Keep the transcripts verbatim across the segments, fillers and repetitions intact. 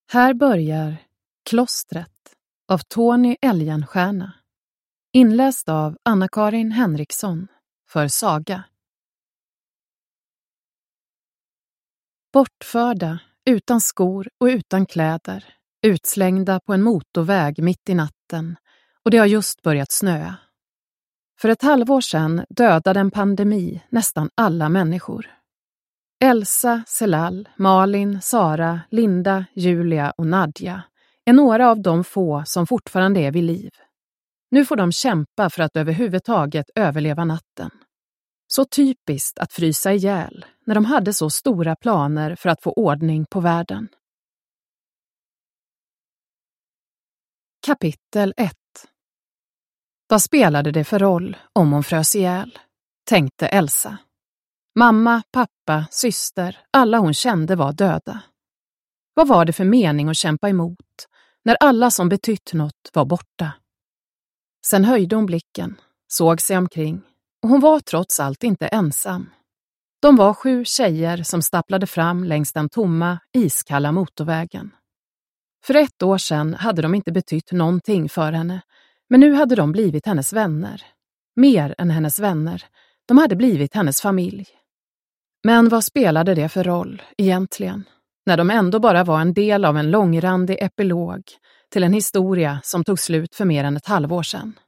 Här börjar Klostret av Tony Elgenstierna. Inläst av Anna-Karin Henriksson för Saga. Bortförda, utan skor och utan kläder, utslängda på en motorväg mitt i natten, och det har just börjat snöa. För ett halvår sedan dödade en pandemi nästan alla människor. Elsa, Celal, Malin, Sara, Linda, Julia och Nadja är några av de få som fortfarande är vid liv. Nu får de kämpa för att överhuvudtaget överleva natten. Så typiskt att frysa ihjäl när de hade så stora planer för att få ordning på världen. Kapitel ett. Vad spelade det för roll om hon frös ihjäl? Tänkte Elsa. Mamma, pappa, syster, alla hon kände var döda. Vad var det för mening att kämpa emot när alla som betytt något var borta? Sen höjde hon blicken, såg sig omkring, och hon var trots allt inte ensam. De var sju tjejer som stapplade fram längs den tomma, iskalla motorvägen. För ett år sedan hade de inte betytt någonting för henne, men nu hade de blivit hennes vänner. Mer än hennes vänner, de hade blivit hennes familj. Men vad spelade det för roll egentligen, när de ändå bara var en del av en långrandig epilog till en historia som tog slut för mer än ett halvår sedan?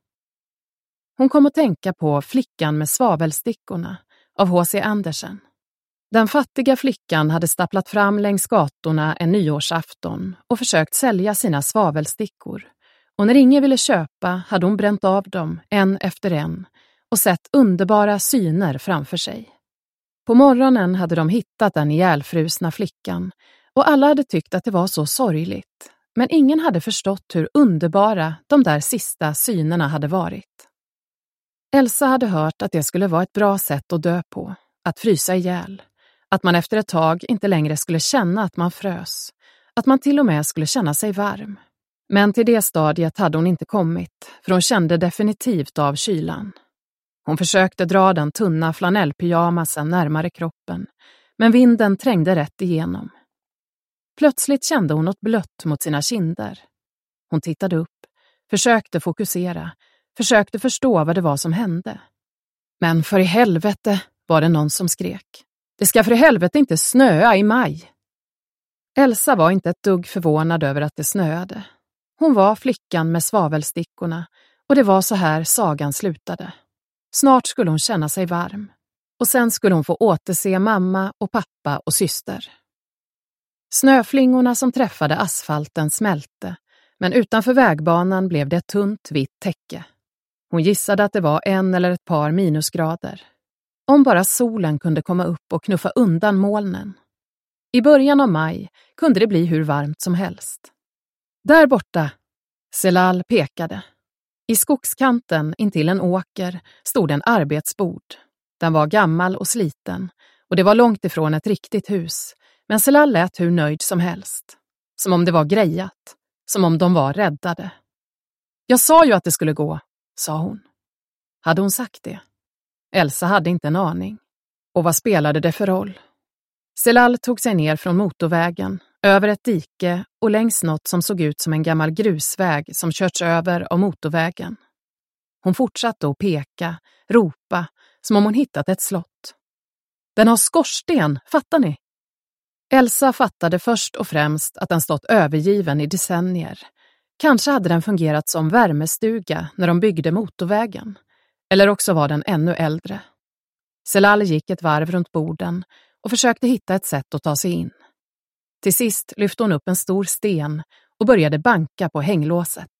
Hon kom att tänka på Flickan med svavelstickorna av H C Andersen. Den fattiga flickan hade stapplat fram längs gatorna en nyårsafton och försökt sälja sina svavelstickor. Och när ingen ville köpa hade hon bränt av dem en efter en och sett underbara syner framför sig. På morgonen hade de hittat den ihjälfrusna flickan och alla hade tyckt att det var så sorgligt. Men ingen hade förstått hur underbara de där sista synerna hade varit. Elsa hade hört att det skulle vara ett bra sätt att dö på, att frysa ihjäl. Att man efter ett tag inte längre skulle känna att man frös. Att man till och med skulle känna sig varm. Men till det stadiet hade hon inte kommit, för hon kände definitivt av kylan. Hon försökte dra den tunna flanellpyjamasen närmare kroppen, men vinden trängde rätt igenom. Plötsligt kände hon något blött mot sina kinder. Hon tittade upp, försökte fokusera, försökte förstå vad det var som hände. Men för i helvete, var det någon som skrek. Det ska för i helvete inte snöa i maj. Elsa var inte ett dugg förvånad över att det snöade. Hon var flickan med svavelstickorna och det var så här sagan slutade. Snart skulle hon känna sig varm och sen skulle hon få återse mamma och pappa och syster. Snöflingorna som träffade asfalten smälte, men utanför vägbanan blev det ett tunt vitt täcke. Hon gissade att det var en eller ett par minusgrader. Om bara solen kunde komma upp och knuffa undan molnen. I början av maj kunde det bli hur varmt som helst. Där borta, Celal pekade. I skogskanten intill en åker stod en arbetsbord. Den var gammal och sliten och det var långt ifrån ett riktigt hus. Men Celal lät hur nöjd som helst. Som om det var grejat. Som om de var räddade. Jag sa ju att det skulle gå, sa hon. Hade hon sagt det? Elsa hade inte en aning. Och vad spelade det för roll? Celal tog sig ner från motorvägen, över ett dike och längs något som såg ut som en gammal grusväg som körts över av motorvägen. Hon fortsatte att peka, ropa, som om hon hittat ett slott. Den har skorsten, fattar ni? Elsa fattade först och främst att den stått övergiven i decennier. Kanske hade den fungerat som värmestuga när de byggde motorvägen. Eller också var den ännu äldre. Celal gick ett varv runt borden och försökte hitta ett sätt att ta sig in. Till sist lyfte hon upp en stor sten och började banka på hänglåset.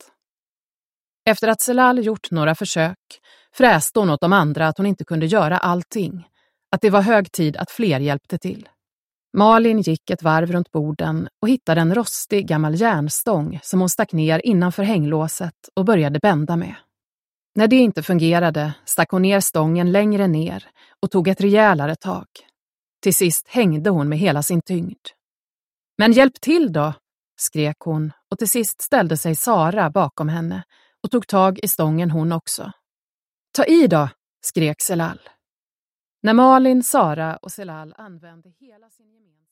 Efter att Celal gjort några försök fräste hon åt de andra att hon inte kunde göra allting. Att det var hög tid att fler hjälpte till. Malin gick ett varv runt borden och hittade en rostig gammal järnstång som hon stack ner innanför hänglåset och började bända med. När det inte fungerade stack hon ner stången längre ner och tog ett rejälare tag. Till sist hängde hon med hela sin tyngd. Men hjälp till då, skrek hon och till sist ställde sig Sara bakom henne och tog tag i stången hon också. Ta i då, skrek Celal. När Malin, Sara och Celal använde hela sin gemensamma